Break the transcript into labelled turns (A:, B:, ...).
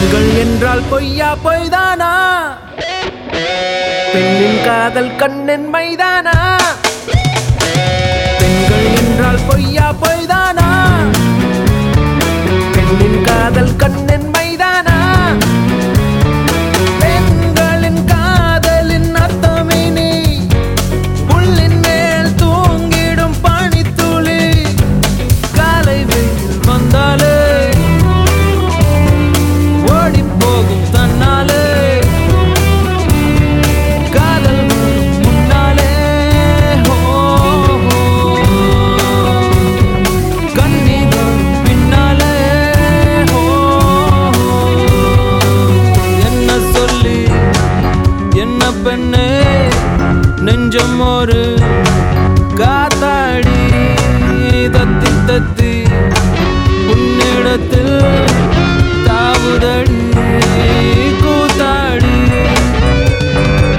A: பெண்கள் என்றால் பொய்யா பொய்தானா? பெண்ணின் காதல் கண்ணின் மைதானா? பெண்கள் என்றால் பொய்யா பொய்